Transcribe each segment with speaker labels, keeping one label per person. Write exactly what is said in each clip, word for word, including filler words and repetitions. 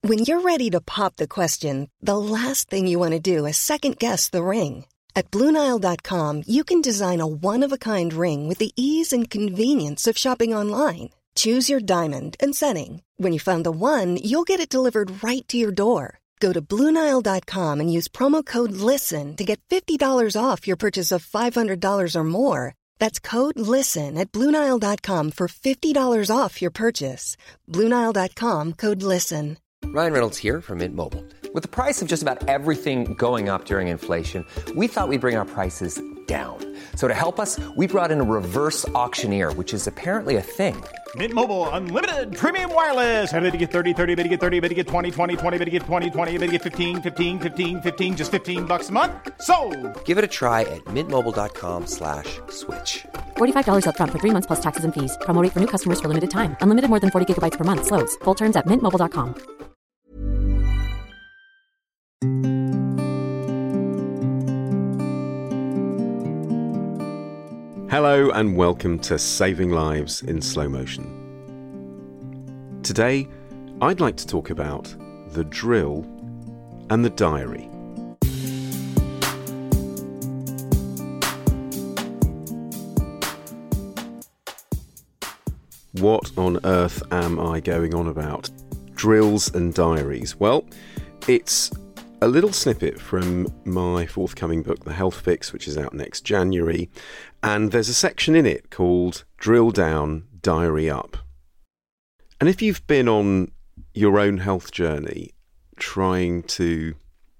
Speaker 1: When you're ready to pop the question, the last thing you want to do is second-guess the ring. At Blue Nile dot com, you can design a one-of-a-kind ring with the ease and convenience of shopping online. Choose your diamond and setting. When you find the one, you'll get it delivered right to your door. Go to Blue Nile dot com and use promo code LISTEN to get fifty dollars off your purchase of five hundred dollars or more. That's code LISTEN at Blue Nile dot com for fifty dollars off your purchase. Blue Nile dot com, code LISTEN.
Speaker 2: Ryan Reynolds here from Mint Mobile. With the price of just about everything going up during inflation, we thought we'd bring our prices down. So to help us, we brought in a reverse auctioneer, which is apparently a thing.
Speaker 3: Mint Mobile Unlimited Premium Wireless. How to get thirty, thirty, how to get thirty, how to get twenty, twenty, twenty, how to get twenty, twenty, how to get fifteen, fifteen, fifteen, fifteen, just fifteen bucks a month? Sold!
Speaker 2: Give it a try at mintmobile.com slash switch.
Speaker 4: forty-five dollars up front for three months plus taxes and fees. Promo rate for new customers for limited time. Unlimited more than forty gigabytes per month. Slows full terms at mint mobile dot com.
Speaker 5: Hello and welcome to Saving Lives in Slow Motion. Today, I'd like to talk about the drill and the diary. What on earth am I going on about? Drills and diaries. Well, it's a little snippet from my forthcoming book, The Health Fix, which is out next January, and there's a section in it called Drill Down, Diary Up. And if you've been on your own health journey, trying to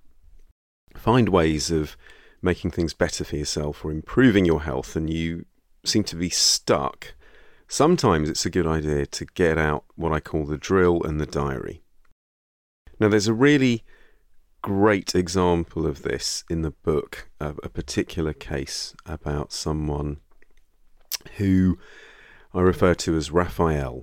Speaker 5: find ways of making things better for yourself or improving your health, and you seem to be stuck, sometimes it's a good idea to get out what I call the drill and the diary. Now, there's a really great example of this in the book, uh, a particular case about someone who I refer to as Raphael.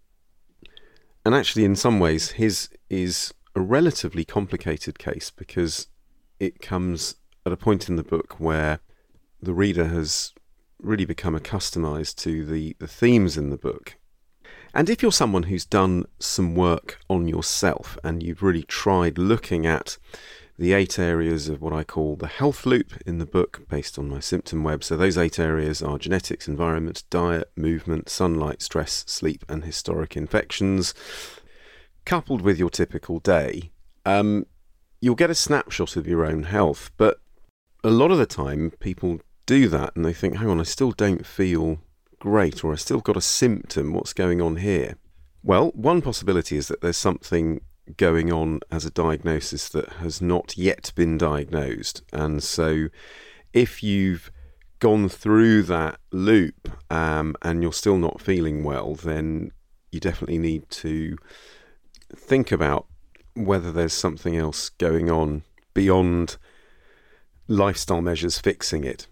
Speaker 5: And actually, in some ways, his is a relatively complicated case because it comes at a point in the book where the reader has really become accustomed to the, the themes in the book. And if you're someone who's done some work on yourself and you've really tried looking at the eight areas of what I call the health loop in the book based on my symptom web, so those eight areas are genetics, environment, diet, movement, sunlight, stress, sleep, and historic infections, coupled with your typical day, um, you'll get a snapshot of your own health. But a lot of the time people do that and they think, hang on, I still don't feel great, or I still got a symptom, what's going on here? Well, one possibility is that there's something going on as a diagnosis that has not yet been diagnosed. And so if you've gone through that loop um, and you're still not feeling well, then you definitely need to think about whether there's something else going on beyond lifestyle measures fixing it.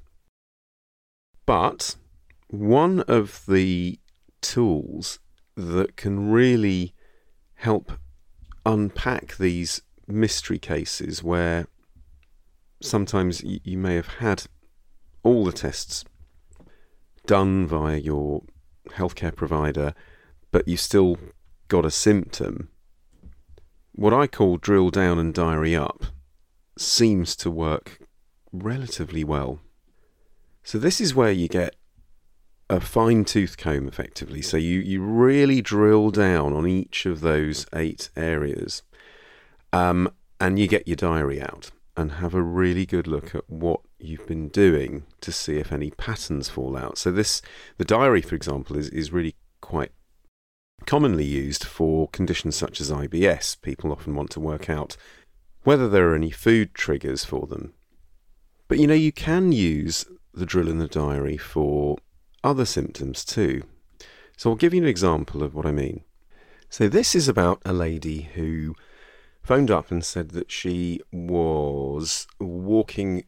Speaker 5: But one of the tools that can really help unpack these mystery cases where sometimes you, you may have had all the tests done via your healthcare provider, but you still got a symptom, what I call drill down and diary up seems to work relatively well. So this is where you get a fine-tooth comb, effectively. So you, you really drill down on each of those eight areas, um, and you get your diary out and have a really good look at what you've been doing to see if any patterns fall out. So this, the diary, for example, is, is really quite commonly used for conditions such as I B S. People often want to work out whether there are any food triggers for them. But, you know, you can use the drill in the diary for other symptoms too. So I'll give you an example of what I mean. So this is about a lady who phoned up and said that she was walking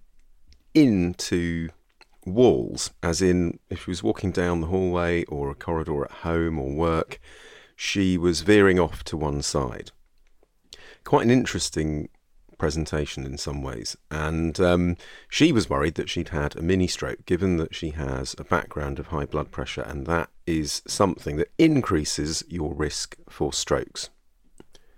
Speaker 5: into walls, as in if she was walking down the hallway or a corridor at home or work, she was veering off to one side. Quite an interesting presentation in some ways, and um, she was worried that she'd had a mini stroke, given that she has a background of high blood pressure, and that is something that increases your risk for strokes.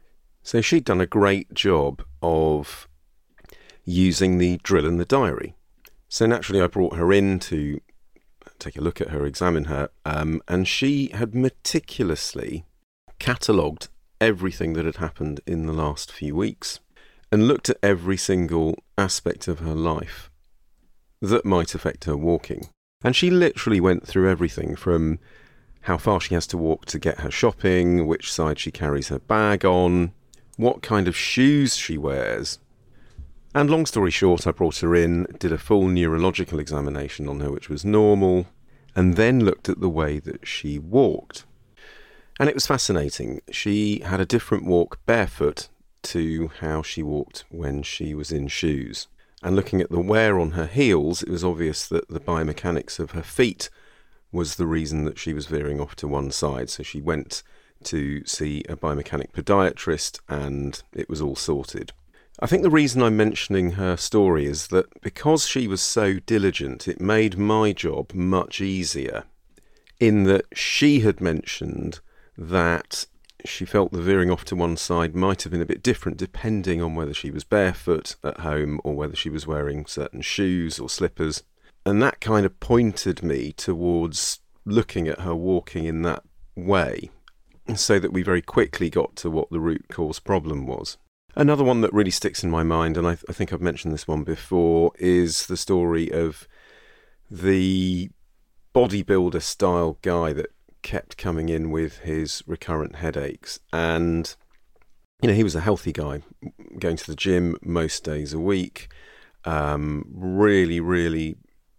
Speaker 5: So she'd done a great job of using the drill and the diary. So naturally I brought her in to take a look at her, examine her, um, and she had meticulously catalogued everything that had happened in the last few weeks and looked at every single aspect of her life that might affect her walking. And she literally went through everything from how far she has to walk to get her shopping, which side she carries her bag on, what kind of shoes she wears. And long story short, I brought her in, did a full neurological examination on her, which was normal, and then looked at the way that she walked. And it was fascinating. She had a different walk barefoot to how she walked when she was in shoes. And looking at the wear on her heels, it was obvious that the biomechanics of her feet was the reason that she was veering off to one side. So she went to see a biomechanic podiatrist and it was all sorted. I think the reason I'm mentioning her story is that because she was so diligent, it made my job much easier, in that she had mentioned that she felt the veering off to one side might have been a bit different depending on whether she was barefoot at home or whether she was wearing certain shoes or slippers. And that kind of pointed me towards looking at her walking in that way, so that we very quickly got to what the root cause problem was. Another one that really sticks in my mind, and I, th- I think I've mentioned this one before, is the story of the bodybuilder style guy that kept coming in with his recurrent headaches. And, you know, he was a healthy guy, going to the gym most days a week, um, really, really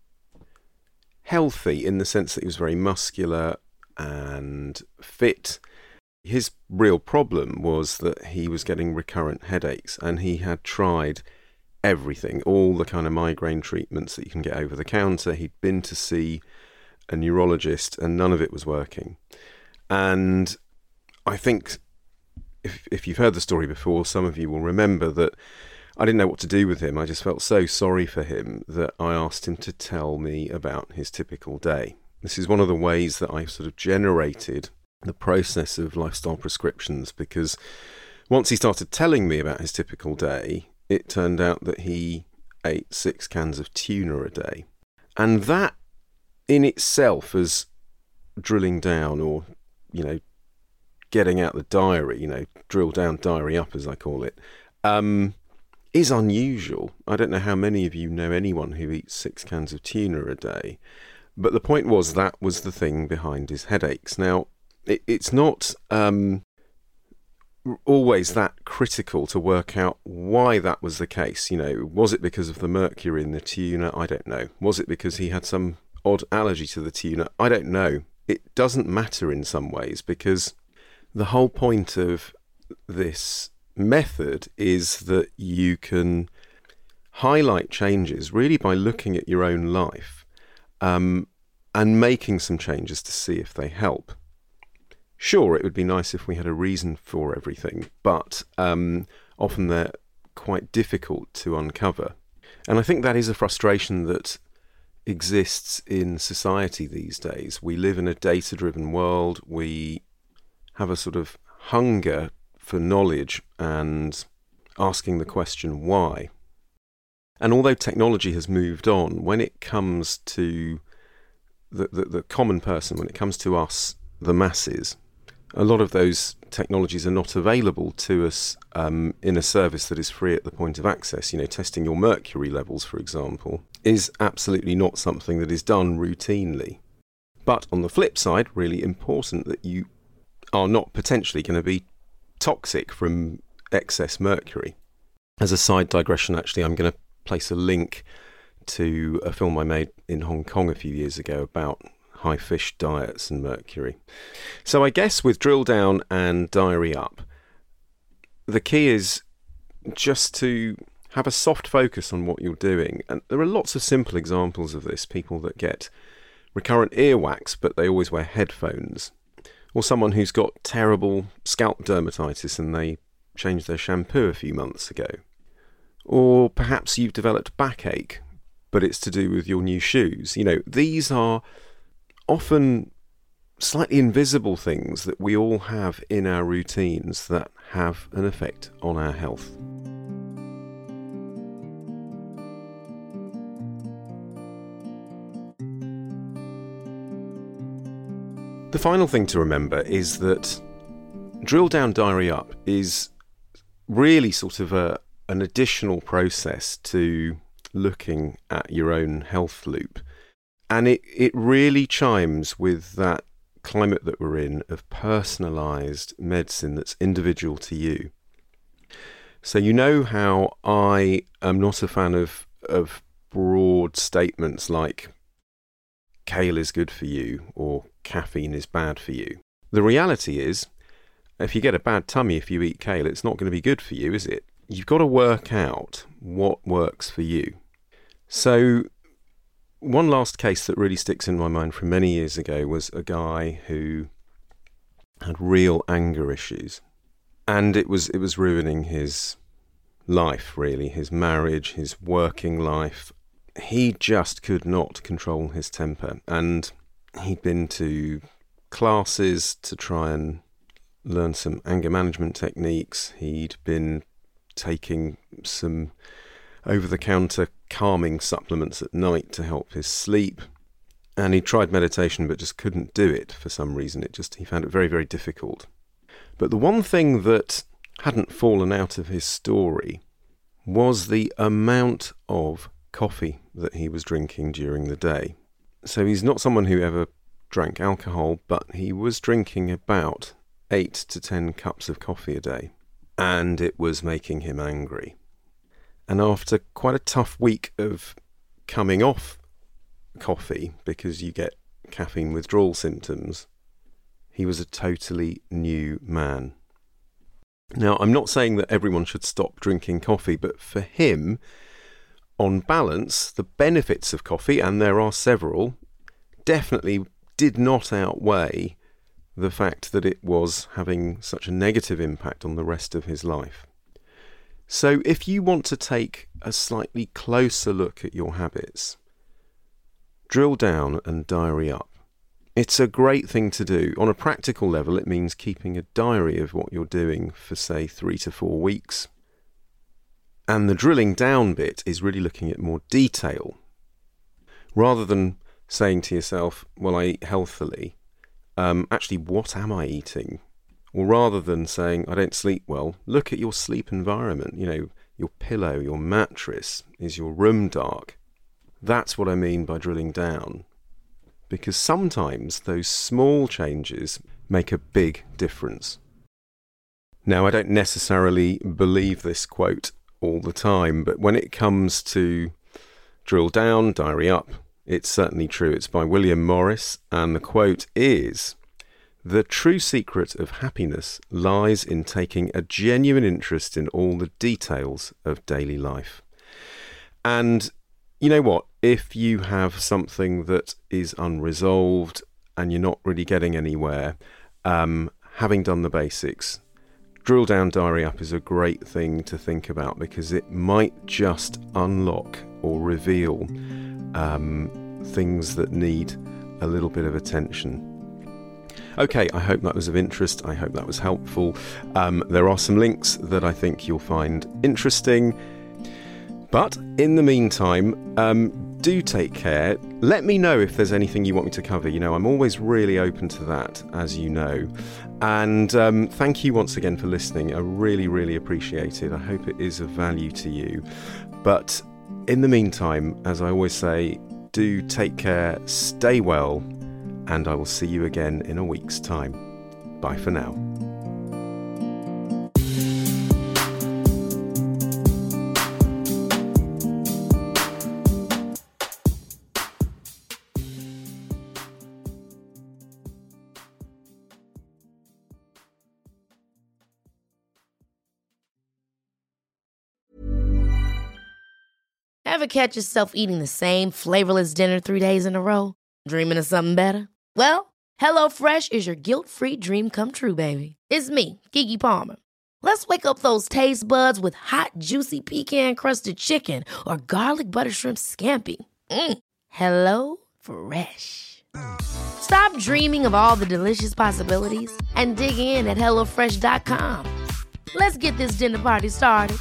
Speaker 5: healthy in the sense that he was very muscular and fit. His real problem was that he was getting recurrent headaches, and he had tried everything, all the kind of migraine treatments that you can get over the counter. He'd been to see a neurologist and none of it was working. And I think if if you've heard the story before, some of you will remember that I didn't know what to do with him. I just felt so sorry for him that I asked him to tell me about his typical day. This is one of the ways that I've sort of generated the process of lifestyle prescriptions, because once he started telling me about his typical day, it turned out that he ate six cans of tuna a day. And that in itself, as drilling down, or, you know, getting out the diary, you know, drill down, diary up as I call it, um, is unusual. I don't know how many of you know anyone who eats six cans of tuna a day. But the point was, that was the thing behind his headaches. Now, it, it's not um, always that critical to work out why that was the case. You know, was it because of the mercury in the tuna? I don't know. Was it because he had some odd allergy to the tuna? I don't know. It doesn't matter in some ways, because the whole point of this method is that you can highlight changes really by looking at your own life um, and making some changes to see if they help. Sure, it would be nice if we had a reason for everything, but um, often they're quite difficult to uncover. And I think that is a frustration that exists in society these days. We live in a data-driven world. We have a sort of hunger for knowledge and asking the question why. And although technology has moved on, when it comes to the, the, the common person, when it comes to us, the masses, a lot of those technologies are not available to us um, in a service that is free at the point of access. You know, testing your mercury levels, for example, is absolutely not something that is done routinely. But on the flip side, really important that you are not potentially going to be toxic from excess mercury. As a side digression, actually, I'm going to place a link to a film I made in Hong Kong a few years ago about high fish diets and mercury. So I guess with drill down and diary up, the key is just to have a soft focus on what you're doing. And there are lots of simple examples of this. People that get recurrent earwax, but they always wear headphones. Or someone who's got terrible scalp dermatitis and they changed their shampoo a few months ago. Or perhaps you've developed backache, but it's to do with your new shoes. You know, these are often slightly invisible things that we all have in our routines that have an effect on our health. The final thing to remember is that Drill Down, Diary Up is really sort of a, an additional process to looking at your own health loop. And it, it really chimes with that climate that we're in of personalised medicine that's individual to you. So you know how I am not a fan of, of broad statements like kale is good for you or caffeine is bad for you. The reality is, if you get a bad tummy if you eat kale, it's not going to be good for you, is it? You've got to work out what works for you. So one last case that really sticks in my mind from many years ago was a guy who had real anger issues. And it was it was ruining his life, really, his marriage, his working life. He just could not control his temper. And he'd been to classes to try and learn some anger management techniques. He'd been taking some over-the-counter calming supplements at night to help his sleep. And he tried meditation but just couldn't do it for some reason. It just he found it very, very difficult. But the one thing that hadn't fallen out of his story was the amount of coffee that he was drinking during the day. So he's not someone who ever drank alcohol, but he was drinking about eight to ten cups of coffee a day. And it was making him angry. And after quite a tough week of coming off coffee, because you get caffeine withdrawal symptoms, he was a totally new man. Now, I'm not saying that everyone should stop drinking coffee, but for him, on balance, the benefits of coffee, and there are several, definitely did not outweigh the fact that it was having such a negative impact on the rest of his life. So if you want to take a slightly closer look at your habits, drill down and diary up. It's a great thing to do. On a practical level, it means keeping a diary of what you're doing for, say, three to four weeks. And the drilling down bit is really looking at more detail. Rather than saying to yourself, well, I eat healthily, um, actually, what am I eating? Or rather than saying, I don't sleep well, look at your sleep environment. You know, your pillow, your mattress. Is your room dark? That's what I mean by drilling down. Because sometimes those small changes make a big difference. Now, I don't necessarily believe this quote all the time, but when it comes to drill down, diary up, it's certainly true. It's by William Morris, and the quote is, "The true secret of happiness lies in taking a genuine interest in all the details of daily life." And you know what? If you have something that is unresolved and you're not really getting anywhere, um, having done the basics, drill down, diary up is a great thing to think about, because it might just unlock or reveal um, things that need a little bit of attention. Okay, I hope that was of interest. I hope that was helpful. Um, there are some links that I think you'll find interesting. But in the meantime, um, do take care. Let me know if there's anything you want me to cover. You know, I'm always really open to that, as you know. And um, thank you once again for listening. I really, really appreciate it. I hope it is of value to you. But in the meantime, as I always say, do take care, stay well, and I will see you again in a week's time. Bye for now.
Speaker 6: Ever catch yourself eating the same flavorless dinner three days in a row? Dreaming of something better? Well, HelloFresh is your guilt-free dream come true, baby. It's me, Keke Palmer. Let's wake up those taste buds with hot, juicy pecan-crusted chicken or garlic butter shrimp scampi. Mm. Hello Fresh. Stop dreaming of all the delicious possibilities and dig in at hello fresh dot com. Let's get this dinner party started.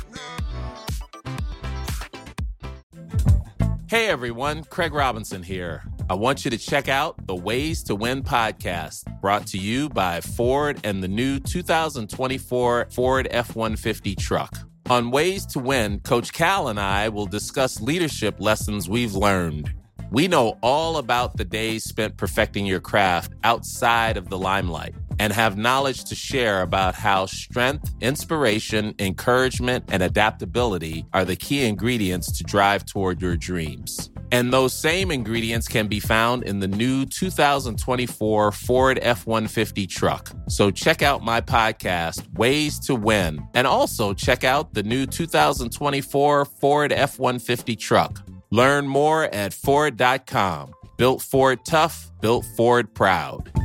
Speaker 7: Hey everyone, Craig Robinson here. I want you to check out the Ways to Win podcast, brought to you by Ford and the new two thousand twenty-four Ford F one fifty truck. On Ways to Win, Coach Cal and I will discuss leadership lessons we've learned. We know all about the days spent perfecting your craft outside of the limelight and have knowledge to share about how strength, inspiration, encouragement, and adaptability are the key ingredients to drive toward your dreams. And those same ingredients can be found in the new two thousand twenty-four Ford F one fifty truck. So check out my podcast, Ways to Win, and also check out the new two thousand twenty-four Ford F one fifty truck. Learn more at Ford dot com. Built Ford tough, built Ford proud.